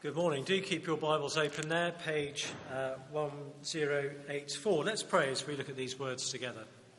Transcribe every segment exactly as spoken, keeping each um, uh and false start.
Good morning. Do keep your Bibles open there, page uh, one zero eight four. Let's pray as we look at these words together.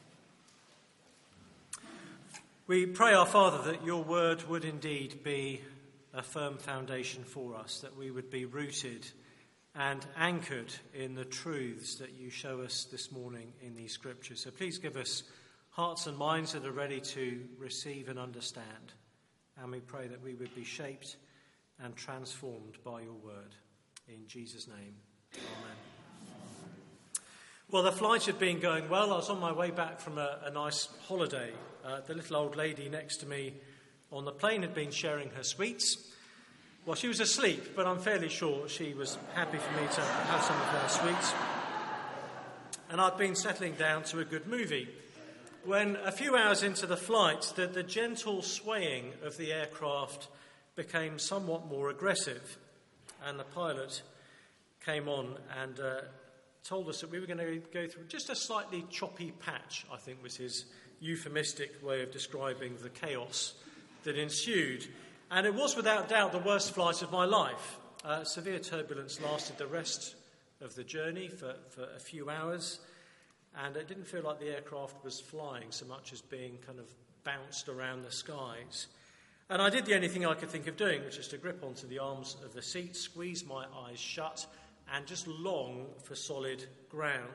We pray, our Father, that your word would indeed be a firm foundation for us, that we would be rooted and anchored in the truths that you show us this morning in these scriptures. So please give us hearts and minds that are ready to receive and understand. And we pray that we would be shaped and transformed by your word. In Jesus' name, amen. Well, the flight had been going well. I was on my way back from a, a nice holiday. Uh, the little old lady next to me on the plane had been sharing her sweets. Well, she was asleep, but I'm fairly sure she was happy for me to have some of her sweets. And I'd been settling down to a good movie when, a few hours into the flight, the, the gentle swaying of the aircraft became somewhat more aggressive, and the pilot came on and uh, told us that we were going to go through just a slightly choppy patch, I think was his euphemistic way of describing the chaos that ensued. And it was without doubt the worst flight of my life. Uh, severe turbulence lasted the rest of the journey for, for a few hours, and it didn't feel like the aircraft was flying so much as being kind of bounced around the skies. And I did the only thing I could think of doing, which is to grip onto the arms of the seat, squeeze my eyes shut, and just long for solid ground.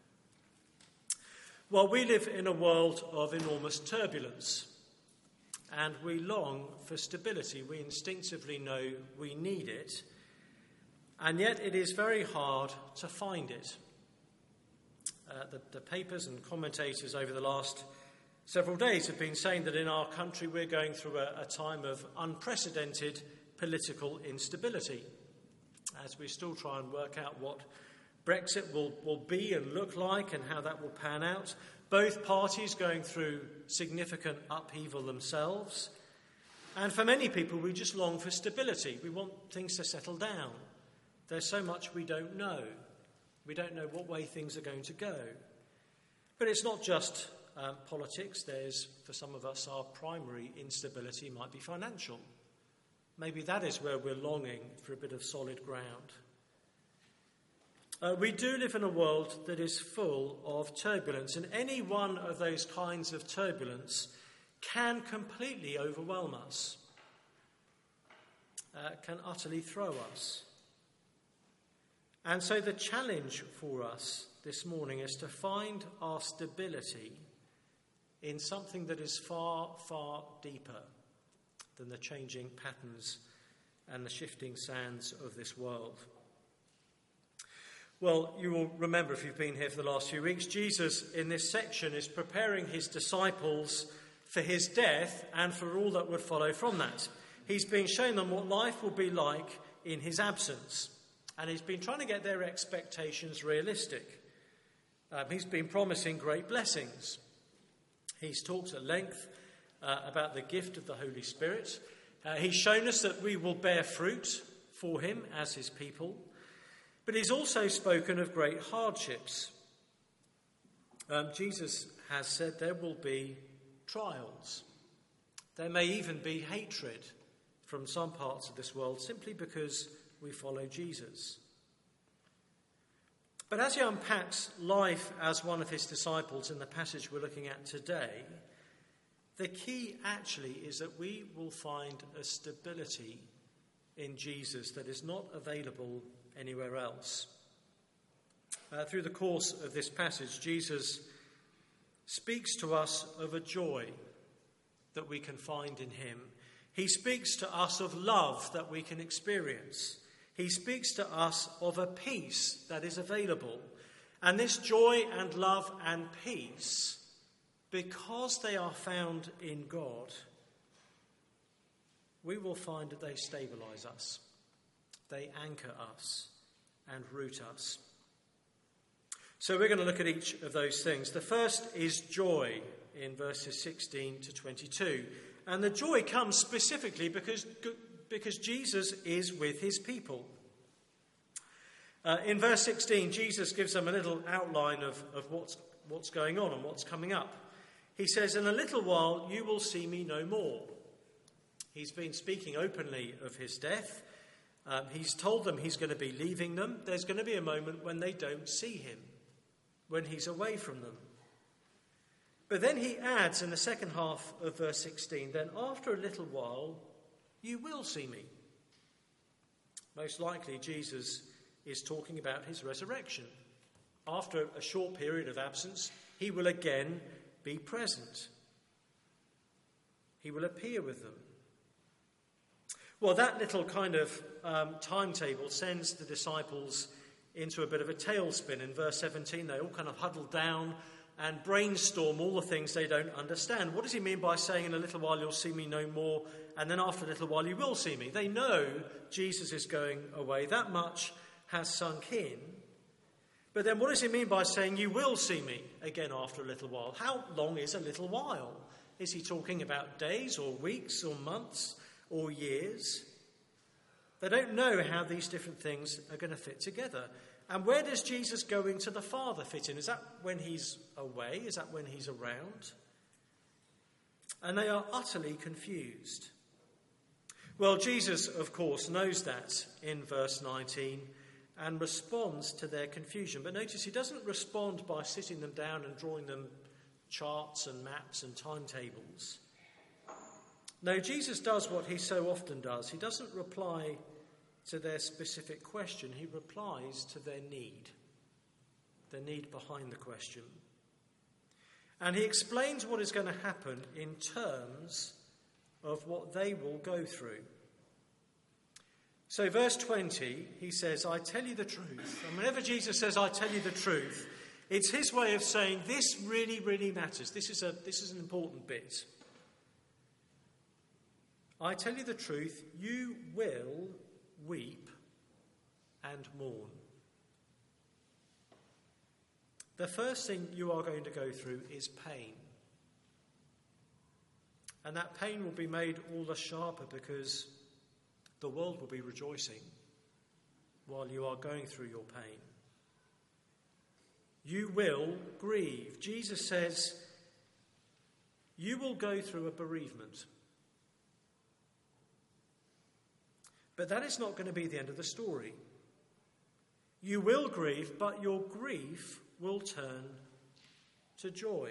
Well, we live in a world of enormous turbulence, and we long for stability. We instinctively know we need it, and yet it is very hard to find it. Uh, the, the papers and commentators over the last several days have been saying that in our country we're going through a, a time of unprecedented political instability as we still try and work out what Brexit will, will be and look like and how that will pan out. Both parties going through significant upheaval themselves. And for many people, we just long for stability. We want things to settle down. There's so much we don't know. We don't know what way things are going to go. But it's not just Um, politics. There's, for some of us, our primary instability might be financial. Maybe that is where we're longing for a bit of solid ground. Uh, we do live in a world that is full of turbulence, and any one of those kinds of turbulence can completely overwhelm us, uh, can utterly throw us. And so the challenge for us this morning is to find our stability in something that is far, far deeper than the changing patterns and the shifting sands of this world. Well, you will remember, if you've been here for the last few weeks, Jesus in this section is preparing his disciples for his death and for all that would follow from that. He's been showing them what life will be like in his absence, and he's been trying to get their expectations realistic. Um, he's been promising great blessings. He's talked at length uh, about the gift of the Holy Spirit. Uh, he's shown us that we will bear fruit for him as his people. But he's also spoken of great hardships. Um, Jesus has said there will be trials. There may even be hatred from some parts of this world simply because we follow Jesus. But as he unpacks life as one of his disciples in the passage we're looking at today, the key actually is that we will find a stability in Jesus that is not available anywhere else. Uh, through the course of this passage, Jesus speaks to us of a joy that we can find in him. He speaks to us of love that we can experience. He speaks to us of a peace that is available. And this joy and love and peace, because they are found in God, we will find that they stabilise us. They anchor us and root us. So we're going to look at each of those things. The first is joy in verses sixteen to twenty-two. And the joy comes specifically because because Jesus is with his people. Uh, in verse sixteen, Jesus gives them a little outline of, of what's, what's going on and what's coming up. He says, "In a little while you will see me no more." He's been speaking openly of his death, Um, he's told them he's going to be leaving them. There's going to be a moment when they don't see him, when he's away from them. But then he adds in the second half of verse sixteen, then after a little while, you will see me. Most likely, Jesus is talking about his resurrection. After a short period of absence, he will again be present. He will appear with them. Well, that little kind of um, timetable sends the disciples into a bit of a tailspin. In verse seventeen, they all kind of huddle down and brainstorm all the things they don't understand. What does he mean by saying, in a little while you'll see me no more, and then after a little while you will see me? They know Jesus is going away. That much has sunk in. But then what does he mean by saying, you will see me again after a little while? How long is a little while? Is he talking about days or weeks or months or years? They don't know how these different things are going to fit together. And where does Jesus going to the Father fit in? Is that when he's away? Is that when he's around? And they are utterly confused. Well, Jesus, of course, knows that in verse nineteen and responds to their confusion. But notice he doesn't respond by sitting them down and drawing them charts and maps and timetables. No, Jesus does what he so often does. He doesn't reply to their specific question. He replies to their need, their need behind the question. And he explains what is going to happen in terms of what they will go through. So verse twenty, he says, I tell you the truth. And whenever Jesus says, I tell you the truth, it's his way of saying this really, really matters. This is a this is an important bit. I tell you the truth, you will weep and mourn. The first thing you are going to go through is pain. And that pain will be made all the sharper because the world will be rejoicing while you are going through your pain. You will grieve. Jesus says, you will go through a bereavement. But that is not going to be the end of the story. You will grieve, but your grief will turn to joy.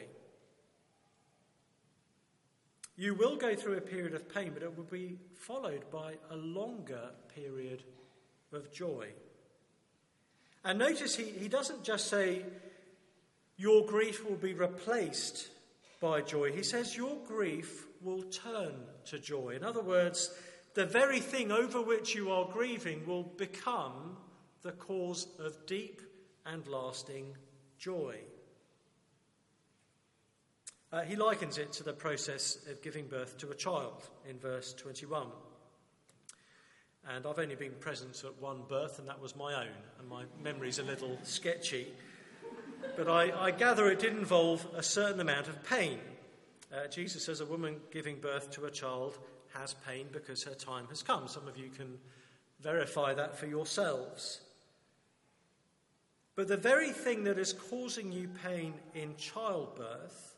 You will go through a period of pain, but it will be followed by a longer period of joy. And notice he, he doesn't just say, your grief will be replaced by joy. He says, your grief will turn to joy. In other words, the very thing over which you are grieving will become the cause of deep and lasting joy. Uh, he likens it to the process of giving birth to a child in verse twenty-one. And I've only been present at one birth, and that was my own, and my memory's a little sketchy. But I, I gather it did involve a certain amount of pain. Uh, Jesus says a woman giving birth to a child has pain because her time has come. Some of you can verify that for yourselves. But the very thing that is causing you pain in childbirth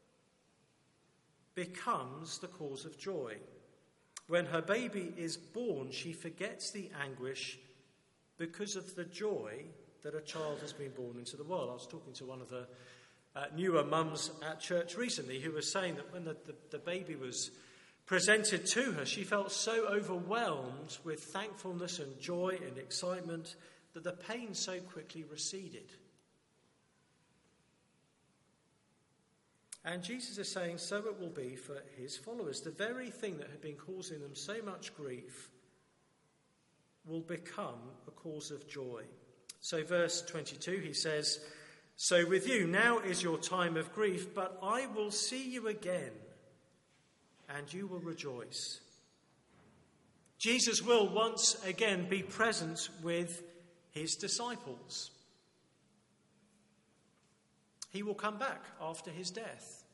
becomes the cause of joy. When her baby is born, she forgets the anguish because of the joy that a child has been born into the world. I was talking to one of the uh, newer mums at church recently who was saying that when the, the, the baby was presented to her, she felt so overwhelmed with thankfulness and joy and excitement that the pain so quickly receded. And Jesus is saying, so it will be for his followers. The very thing that had been causing them so much grief will become a cause of joy. So verse twenty-two, he says, so with you now is your time of grief, but I will see you again, and you will rejoice. Jesus will once again be present with his disciples. He will come back after his death.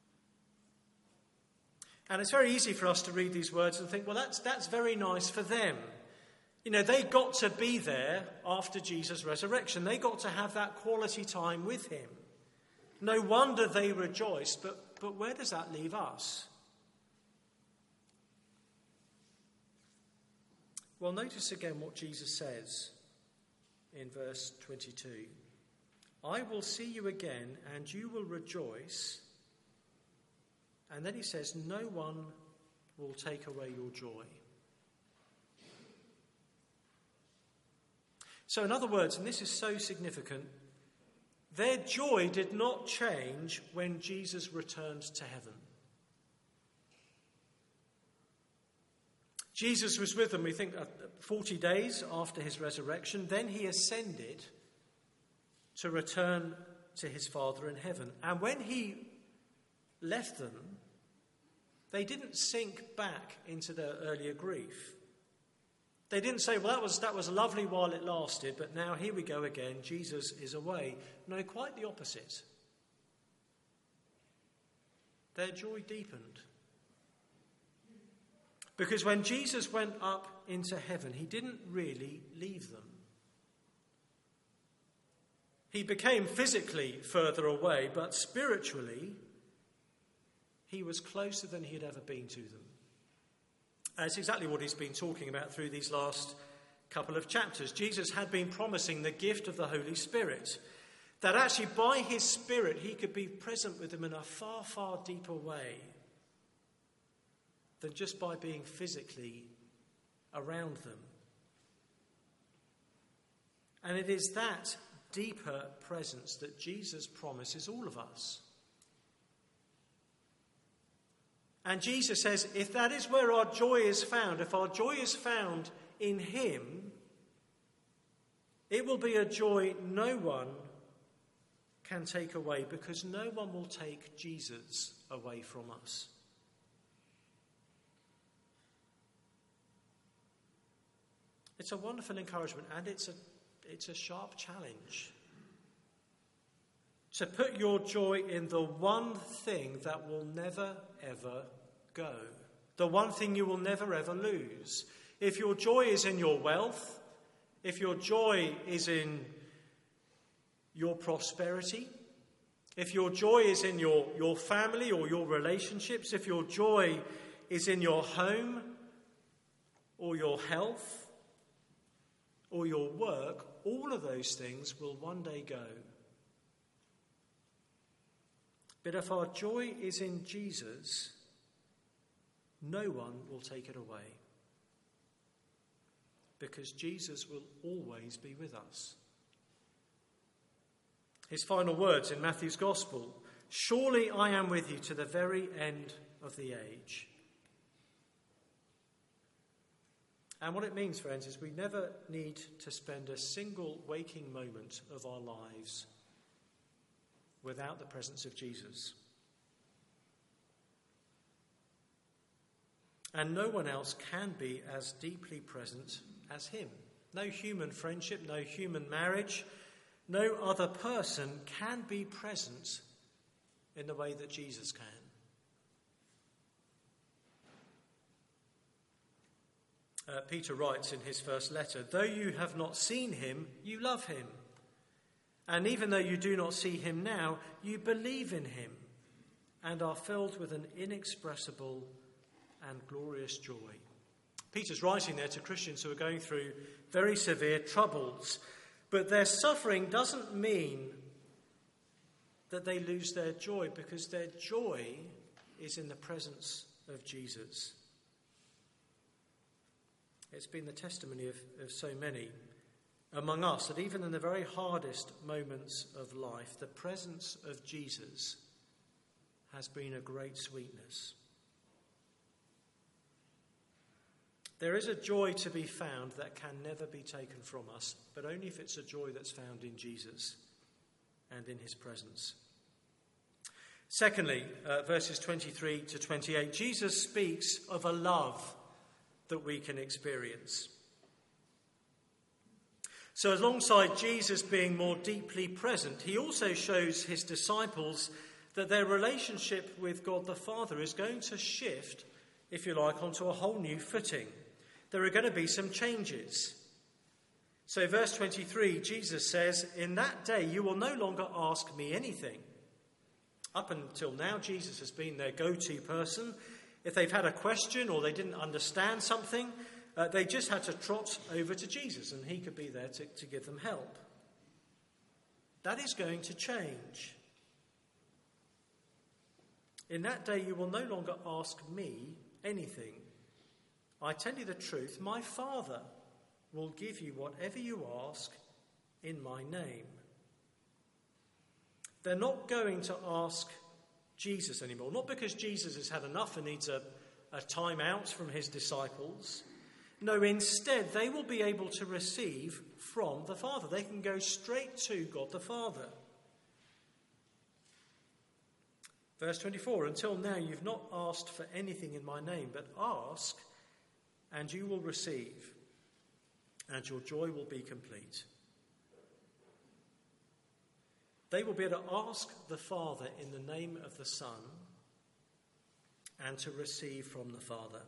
And it's very easy for us to read these words and think, well, that's that's very nice for them. You know, they got to be there after Jesus' resurrection. They got to have that quality time with him. No wonder they rejoiced, but, but where does that leave us? Well, notice again what Jesus says in verse twenty-two. I will see you again, and you will rejoice. And then he says, no one will take away your joy. So in other words, and this is so significant, their joy did not change when Jesus returned to heaven. Jesus was with them, we think, forty days after his resurrection. Then he ascended to return to his Father in heaven. And when he left them, they didn't sink back into their earlier grief. They didn't say, well, that was, that was lovely while it lasted, but now here we go again, Jesus is away. No, quite the opposite. Their joy deepened. Because when Jesus went up into heaven, he didn't really leave them. He became physically further away, but spiritually, he was closer than he had ever been to them. That's exactly what he's been talking about through these last couple of chapters. Jesus had been promising the gift of the Holy Spirit, that actually by his Spirit he could be present with them in a far, far deeper way than just by being physically around them. And it is that deeper presence that Jesus promises all of us. And Jesus says, if that is where our joy is found, if our joy is found in him, it will be a joy no one can take away, because no one will take Jesus away from us. It's a wonderful encouragement, and it's a, it's a sharp challenge. To put your joy in the one thing that will never, ever go. The one thing you will never, ever lose. If your joy is in your wealth, if your joy is in your prosperity, if your joy is in your, your family or your relationships, if your joy is in your home or your health or your work, all of those things will one day go. But if our joy is in Jesus, no one will take it away, because Jesus will always be with us. His final words in Matthew's Gospel, surely I am with you to the very end of the age. And what it means, friends, is we never need to spend a single waking moment of our lives without the presence of Jesus. And no one else can be as deeply present as him. No human friendship, no human marriage, no other person can be present in the way that Jesus can. Uh, Peter writes in his first letter, though you have not seen him, you love him. And even though you do not see him now, you believe in him and are filled with an inexpressible and glorious joy. Peter's writing there to Christians who are going through very severe troubles, but their suffering doesn't mean that they lose their joy, because their joy is in the presence of Jesus. It's been the testimony of, of so many among us that even in the very hardest moments of life, the presence of Jesus has been a great sweetness. There is a joy to be found that can never be taken from us, but only if it's a joy that's found in Jesus and in his presence. Secondly, uh, verses twenty-three to twenty-eight, Jesus speaks of a love that we can experience. So alongside Jesus being more deeply present, he also shows his disciples that their relationship with God the Father is going to shift, if you like, onto a whole new footing. There are going to be some changes. So verse twenty-three, Jesus says, in that day you will no longer ask me anything. Up until now, Jesus has been their go-to person. If they've had a question or they didn't understand something, Uh, they just had to trot over to Jesus and he could be there to, to give them help. That is going to change. In that day you will no longer ask me anything. I tell you the truth, my Father will give you whatever you ask in my name. They're not going to ask Jesus anymore, not because Jesus has had enough and needs a, a time out from his disciples. No, instead they will be able to receive from the Father. They can go straight to God the Father. Verse twenty-four, until now you've not asked for anything in my name, but ask and you will receive, and your joy will be complete. They will be able to ask the Father in the name of the Son and to receive from the Father.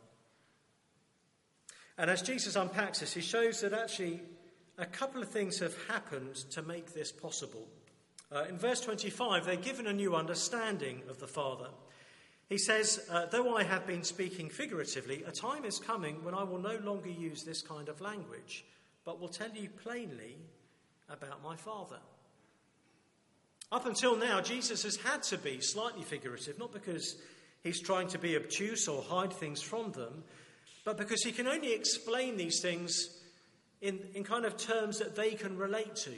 And as Jesus unpacks this, he shows that actually a couple of things have happened to make this possible. Uh, in verse twenty-five, they're given a new understanding of the Father. He says, uh, though I have been speaking figuratively, a time is coming when I will no longer use this kind of language, but will tell you plainly about my Father. Up until now, Jesus has had to be slightly figurative, not because he's trying to be obtuse or hide things from them, but because he can only explain these things in, in kind of terms that they can relate to.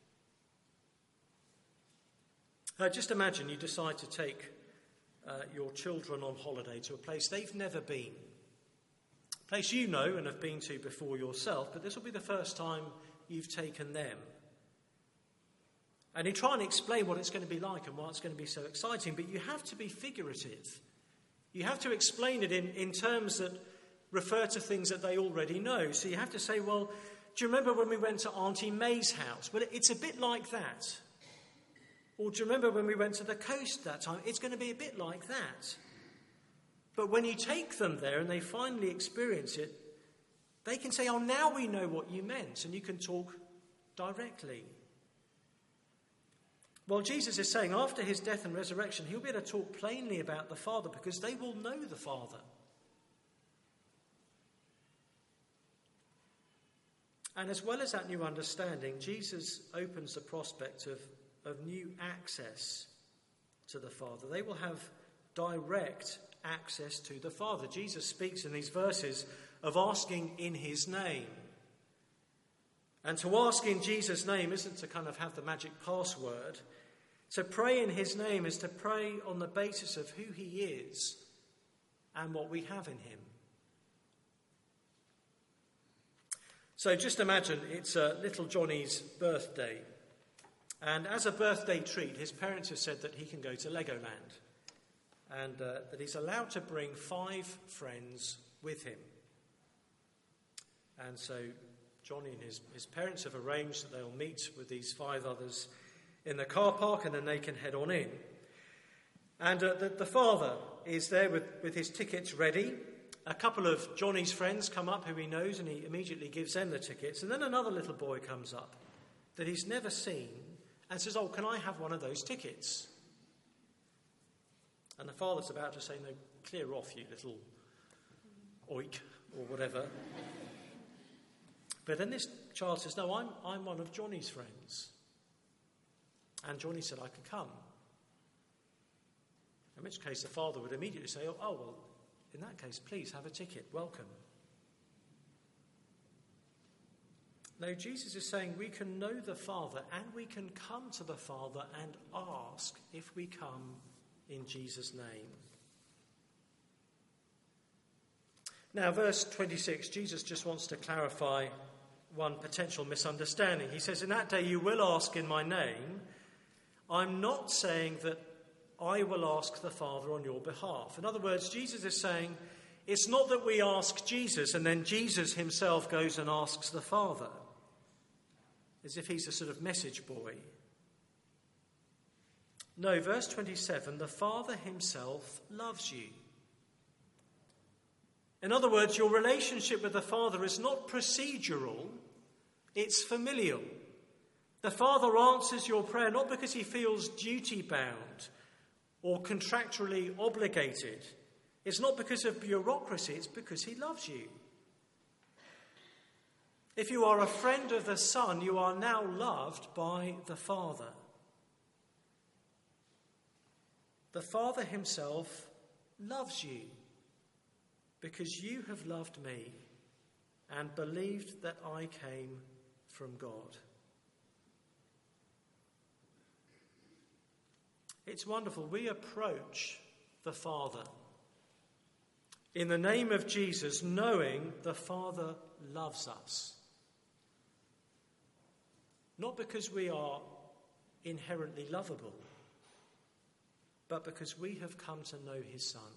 Uh, just imagine you decide to take uh, your children on holiday to a place they've never been. A place you know and have been to before yourself, but this will be the first time you've taken them. And you try and explain what it's going to be like and why it's going to be so exciting, but you have to be figurative. You have to explain it in, in terms that refer to things that they already know. So you have to say, well, do you remember when we went to Auntie May's house? Well, it's a bit like that. Or do you remember when we went to the coast that time? It's going to be a bit like that. But when you take them there and they finally experience it, they can say, oh, now we know what you meant, and you can talk directly. Well, Jesus is saying after his death and resurrection, he'll be able to talk plainly about the Father because they will know the Father. And as well as that new understanding, Jesus opens the prospect of of new access to the Father. They will have direct access to the Father. Jesus speaks in these verses of asking in his name. And to ask in Jesus' name isn't to kind of have the magic password. To pray in his name is to pray on the basis of who he is and what we have in him. So just imagine it's uh, little Johnny's birthday. And as a birthday treat, his parents have said that he can go to Legoland and uh, that he's allowed to bring five friends with him. And so Johnny and his, his parents have arranged that they'll meet with these five others in the car park and then they can head on in. And uh, the, the father is there with, with his tickets ready. A couple of Johnny's friends come up who he knows and he immediately gives them the tickets. And then another little boy comes up that he's never seen and says, oh, can I have one of those tickets? And the father's about to say, no, clear off, you little oik, or whatever. But then this child says, no, I'm, I'm one of Johnny's friends. And Johnny said, I could come. In which case the father would immediately say, oh, oh well, in that case, please have a ticket, welcome. No, Jesus is saying we can know the Father and we can come to the Father and ask if we come in Jesus' name. Now, verse twenty-six, Jesus just wants to clarify one potential misunderstanding. He says, in that day you will ask in my name. I'm not saying that I will ask the Father on your behalf. In other words, Jesus is saying it's not that we ask Jesus and then Jesus himself goes and asks the Father, as if he's a sort of message boy. No, verse twenty-seven, the Father himself loves you. In other words, your relationship with the Father is not procedural, it's familial. The Father answers your prayer not because he feels duty-bound or contractually obligated. It's not because of bureaucracy, it's because he loves you. If you are a friend of the Son, you are now loved by the Father. The Father himself loves you because you have loved me and believed that I came from God. It's wonderful. We approach the Father in the name of Jesus, knowing the Father loves us. Not because we are inherently lovable, but because we have come to know his Son.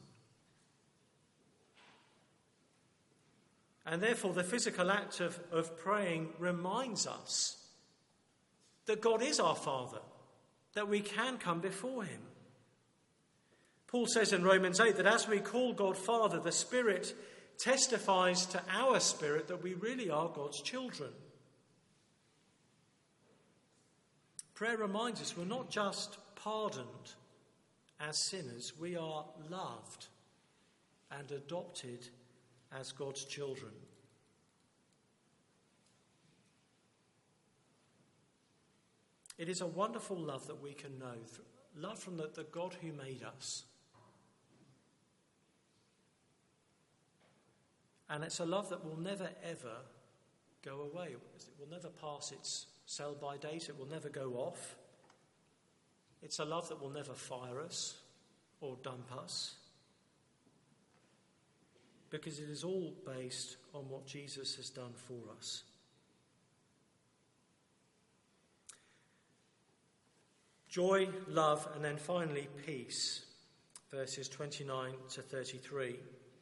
And therefore, the physical act of, of praying reminds us that God is our Father, that we can come before him. Paul says in Romans eight that as we call God Father, the Spirit testifies to our spirit that we really are God's children. Prayer reminds us we're not just pardoned as sinners, we are loved and adopted as God's children. It is a wonderful love that we can know, love from the, the God who made us. And it's a love that will never, ever go away. It will never pass its sell-by date. It will never go off. It's a love that will never fire us or dump us, because it is all based on what Jesus has done for us. Joy, love, and then finally peace, verses twenty-nine to thirty-three.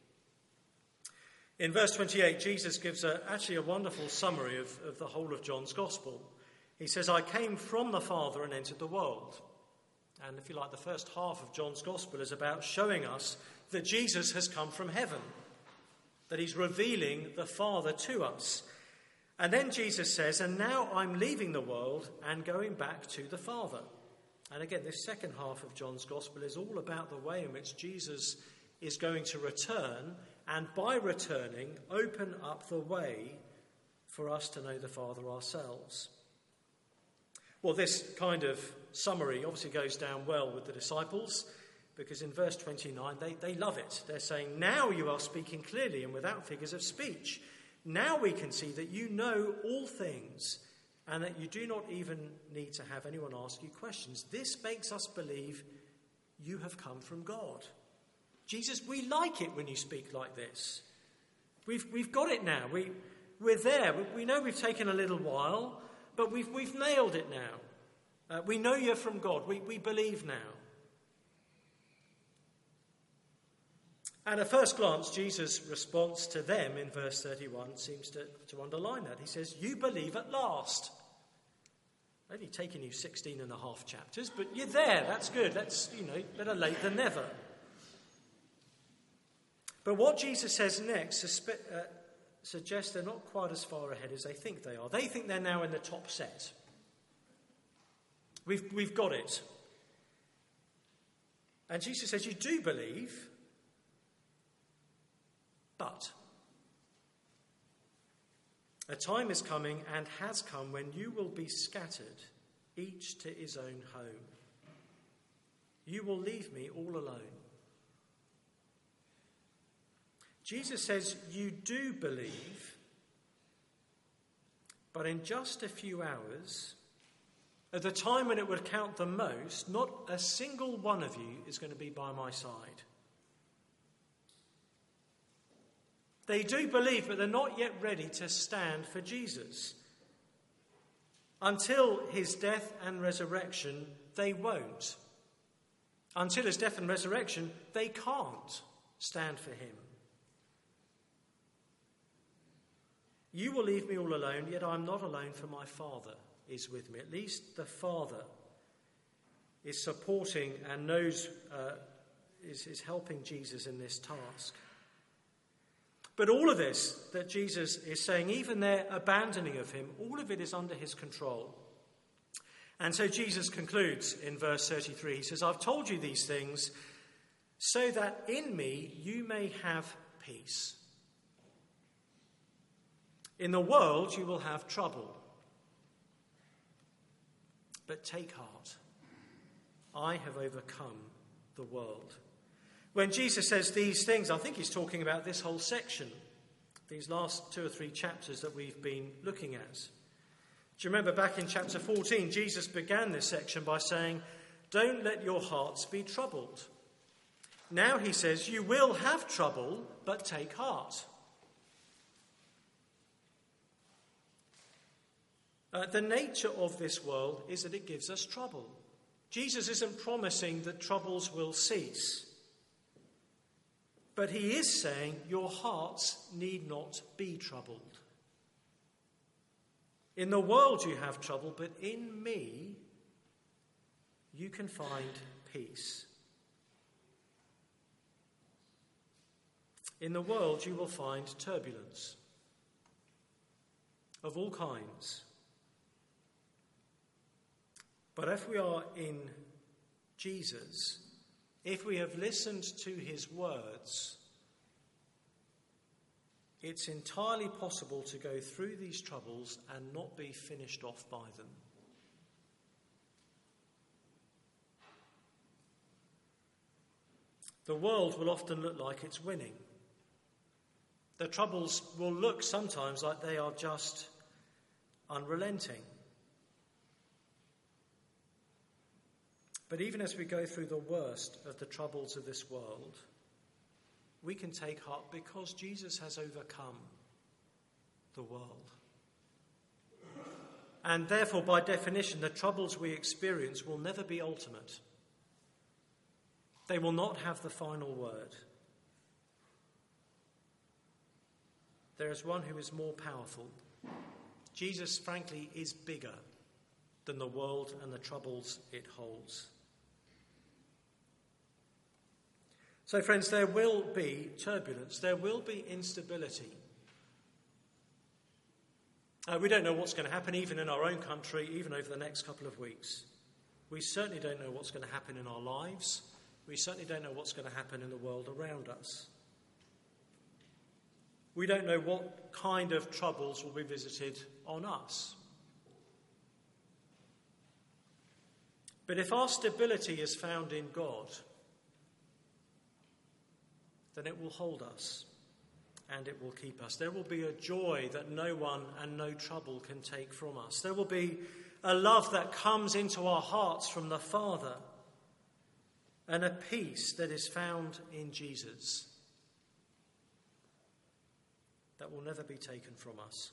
In verse twenty-eight, Jesus gives a, actually a wonderful summary of, of the whole of John's Gospel. He says, I came from the Father and entered the world. And if you like, the first half of John's Gospel is about showing us that Jesus has come from heaven, that he's revealing the Father to us. And then Jesus says, and now I'm leaving the world and going back to the Father. And again, this second half of John's Gospel is all about the way in which Jesus is going to return, and by returning, open up the way for us to know the Father ourselves. Well, this kind of summary obviously goes down well with the disciples, because in verse twenty-nine, they, they love it. They're saying, now you are speaking clearly and without figures of speech. Now we can see that you know all things and that you do not even need to have anyone ask you questions. This makes us believe you have come from God. Jesus, we like it when you speak like this. We've, we've got it now. We, we're there. We, we know we've taken a little while, but we've, we've nailed it now. Uh, we know you're from God. We, we believe now. And at first glance, Jesus' response to them in verse thirty-one seems to, to underline that. He says, you believe at last. Only taken you sixteen and a half chapters, but you're there. That's good. That's, you know, better late than never. But what Jesus says next suspe- uh, suggests they're not quite as far ahead as they think they are. They think they're now in the top set. We've, we've got it. And Jesus says, you do believe, but a time is coming and has come when you will be scattered, each to his own home. You will leave me all alone. Jesus says, you do believe, but in just a few hours, at the time when it would count the most, not a single one of you is going to be by my side. They do believe, but they're not yet ready to stand for Jesus. Until his death and resurrection, they won't. Until his death and resurrection, they can't stand for him. You will leave me all alone, yet I'm not alone, for my Father is with me. At least the Father is supporting and knows, uh, is, is helping Jesus in this task. But all of this that Jesus is saying, even their abandoning of him, all of it is under his control. And so Jesus concludes in verse thirty-three. He says, I've told you these things so that in me you may have peace. In the world you will have trouble. But take heart. I have overcome the world. When Jesus says these things, I think he's talking about this whole section, these last two or three chapters that we've been looking at. Do you remember back in chapter fourteen, Jesus began this section by saying, "Don't let your hearts be troubled." Now he says, you will have trouble, but take heart. Uh, the nature of this world is that it gives us trouble. Jesus isn't promising that troubles will cease. But he is saying your hearts need not be troubled. In the world you have trouble, but in me you can find peace. In the world you will find turbulence of all kinds. But if we are in Jesus, if we have listened to his words, it's entirely possible to go through these troubles and not be finished off by them. The world will often look like it's winning. The troubles will look sometimes like they are just unrelenting. But even as we go through the worst of the troubles of this world, we can take heart because Jesus has overcome the world. And therefore, by definition, the troubles we experience will never be ultimate. They will not have the final word. There is one who is more powerful. Jesus, frankly, is bigger than the world and the troubles it holds. So, friends, there will be turbulence. There will be instability. Uh, we don't know what's going to happen even in our own country, even over the next couple of weeks. We certainly don't know what's going to happen in our lives. We certainly don't know what's going to happen in the world around us. We don't know what kind of troubles will be visited on us. But if our stability is found in God, then it will hold us and it will keep us. There will be a joy that no one and no trouble can take from us. There will be a love that comes into our hearts from the Father and a peace that is found in Jesus that will never be taken from us.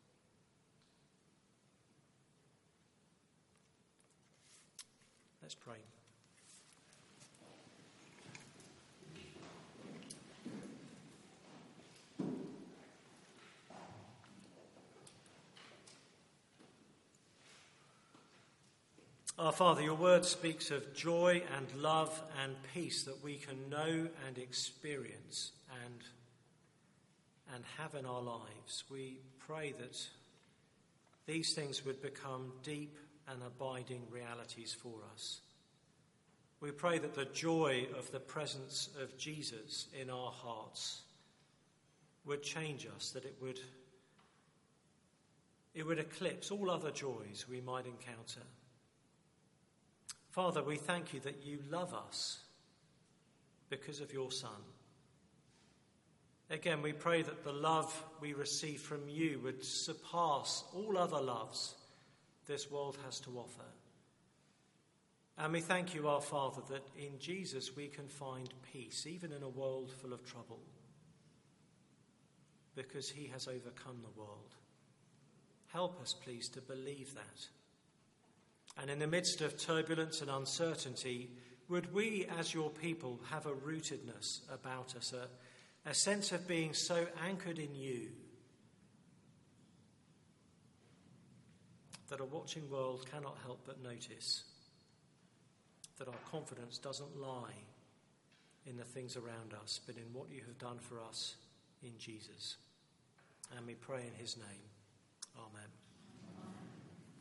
Let's pray. Our Father, your word speaks of joy and love and peace that we can know and experience and, and have in our lives. We pray that these things would become deep and abiding realities for us. We pray that the joy of the presence of Jesus in our hearts would change us, that it would, it would eclipse all other joys we might encounter. Father, we thank you that you love us because of your Son. Again, we pray that the love we receive from you would surpass all other loves this world has to offer. And we thank you, our Father, that in Jesus we can find peace, even in a world full of trouble, because he has overcome the world. Help us, please, to believe that. And in the midst of turbulence and uncertainty, would we as your people have a rootedness about us, a, a sense of being so anchored in you that a watching world cannot help but notice that our confidence doesn't lie in the things around us, but in what you have done for us in Jesus. And we pray in his name. Amen.